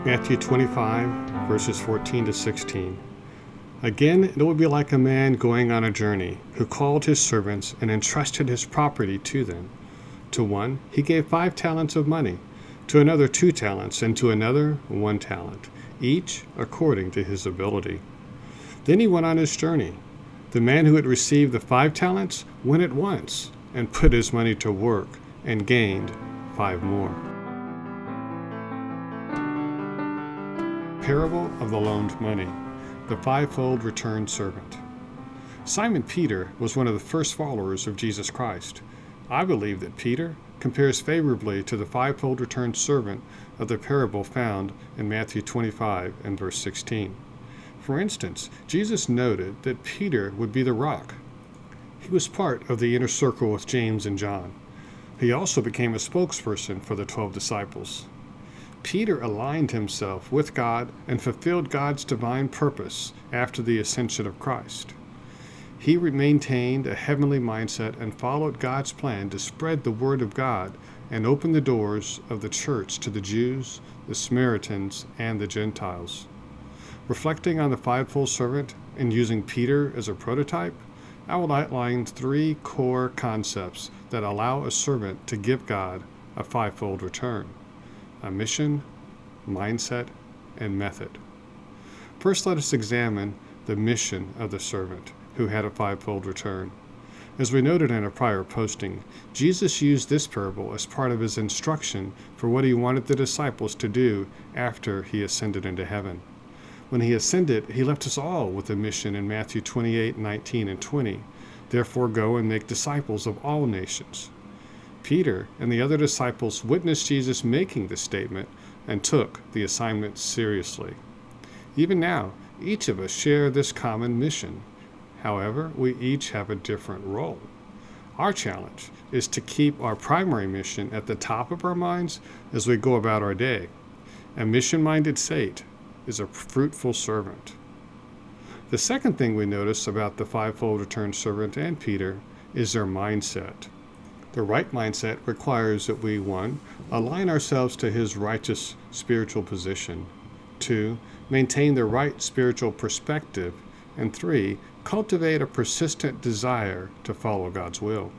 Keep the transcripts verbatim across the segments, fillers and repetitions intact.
Matthew twenty-five, verses fourteen to sixteen. Again, it will be like a man going on a journey, who called his servants and entrusted his property to them. To one he gave five talents of money, to another two talents, and to another one talent, each according to his ability. Then he went on his journey. The man who had received the five talents went at once and put his money to work and gained five more. Parable of the loaned money, the fivefold returned servant. Simon Peter was one of the first followers of Jesus Christ. I believe that Peter compares favorably to the fivefold returned servant of the parable found in Matthew twenty-five and verse sixteen. For instance, Jesus noted that Peter would be the rock. He was part of the inner circle with James and John. He also became a spokesperson for the twelve disciples. Peter aligned himself with God and fulfilled God's divine purpose after the ascension of Christ. He maintained a heavenly mindset and followed God's plan to spread the word of God and open the doors of the church to the Jews, the Samaritans, and the Gentiles. Reflecting on the fivefold servant and using Peter as a prototype, I will outline three core concepts that allow a servant to give God a fivefold return: a mission, mindset, and method. First, let us examine the mission of the servant who had a fivefold return. As we noted in a prior posting, Jesus used this parable as part of his instruction for what he wanted the disciples to do after he ascended into heaven. When he ascended, he left us all with a mission in Matthew twenty-eight, nineteen, and twenty. Therefore go and make disciples of all nations. Peter and the other disciples witnessed Jesus making this statement and took the assignment seriously. Even now, each of us share this common mission. However, we each have a different role. Our challenge is to keep our primary mission at the top of our minds as we go about our day. A mission-minded saint is a fruitful servant. The second thing we notice about the fivefold returned servant and Peter is their mindset. The right mindset requires that we, one, align ourselves to his righteous spiritual position, two, maintain the right spiritual perspective, and three, cultivate a persistent desire to follow God's will.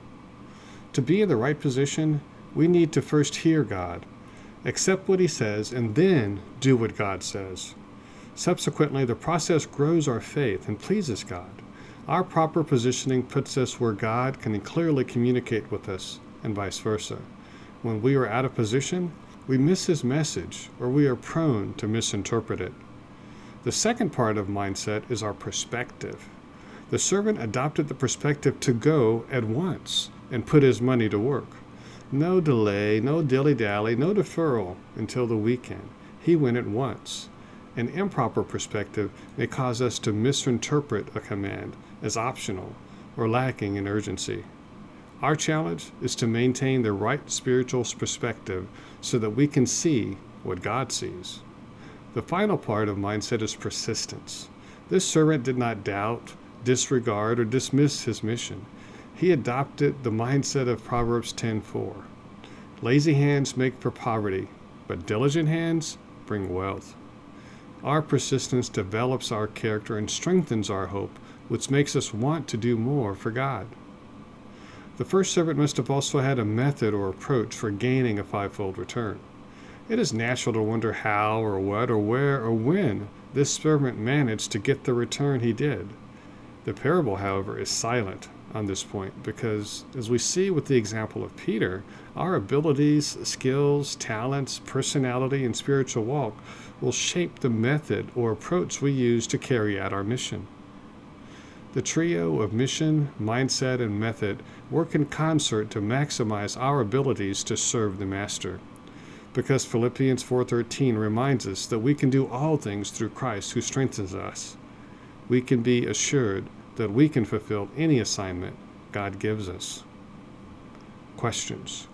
To be in the right position, we need to first hear God, accept what he says, and then do what God says. Subsequently, the process grows our faith and pleases God. Our proper positioning puts us where God can clearly communicate with us, and vice versa. When we are out of position, we miss his message, or we are prone to misinterpret it. The second part of mindset is our perspective. The servant adopted the perspective to go at once and put his money to work. No delay, no dilly-dally, no deferral until the weekend. He went at once. An improper perspective may cause us to misinterpret a command as optional or lacking in urgency. Our challenge is to maintain the right spiritual perspective so that we can see what God sees. The final part of mindset is persistence. This servant did not doubt, disregard, or dismiss his mission. He adopted the mindset of Proverbs ten four. Lazy hands make for poverty, but diligent hands bring wealth. Our persistence develops our character and strengthens our hope, which makes us want to do more for God. The first servant must have also had a method or approach for gaining a fivefold return. It is natural to wonder how or what or where or when this servant managed to get the return he did. The parable, however, is silent on this point because, as we see with the example of Peter, our abilities, skills, talents, personality, and spiritual walk will shape the method or approach we use to carry out our mission. The trio of mission, mindset, and method work in concert to maximize our abilities to serve the Master. Because Philippians four thirteen reminds us that we can do all things through Christ who strengthens us, we can be assured that we can fulfill any assignment God gives us. Questions.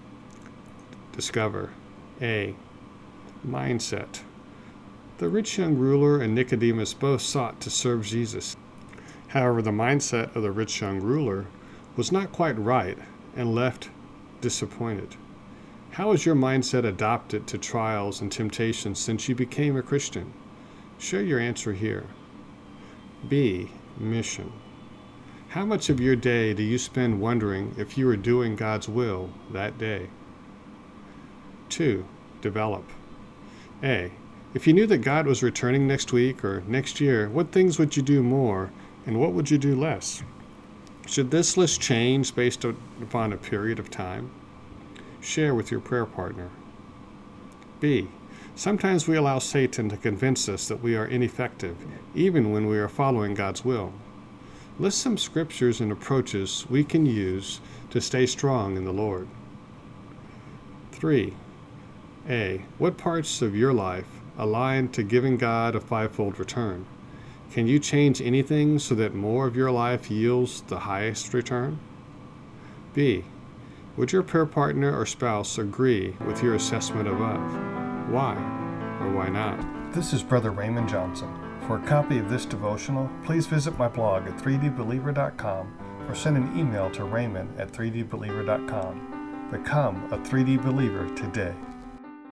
Discover. A. Mindset. The rich young ruler and Nicodemus both sought to serve Jesus. However, the mindset of the rich young ruler was not quite right and left disappointed. How has your mindset adapted to trials and temptations since you became a Christian? Share your answer here. B. Mission. How much of your day do you spend wondering if you are doing God's will that day? two. Develop. A. If you knew that God was returning next week or next year, what things would you do more and what would you do less? Should this list change based upon a period of time? Share with your prayer partner. B. Sometimes we allow Satan to convince us that we are ineffective, even when we are following God's will. List some scriptures and approaches we can use to stay strong in the Lord. three. A. What parts of your life align to giving God a fivefold return? Can you change anything so that more of your life yields the highest return? B. Would your prayer partner or spouse agree with your assessment above? Why or why not? This is Brother Raymond Johnson. For a copy of this devotional, please visit my blog at three d believer dot com or send an email to raymond at three d believer dot com. Become a three D believer today.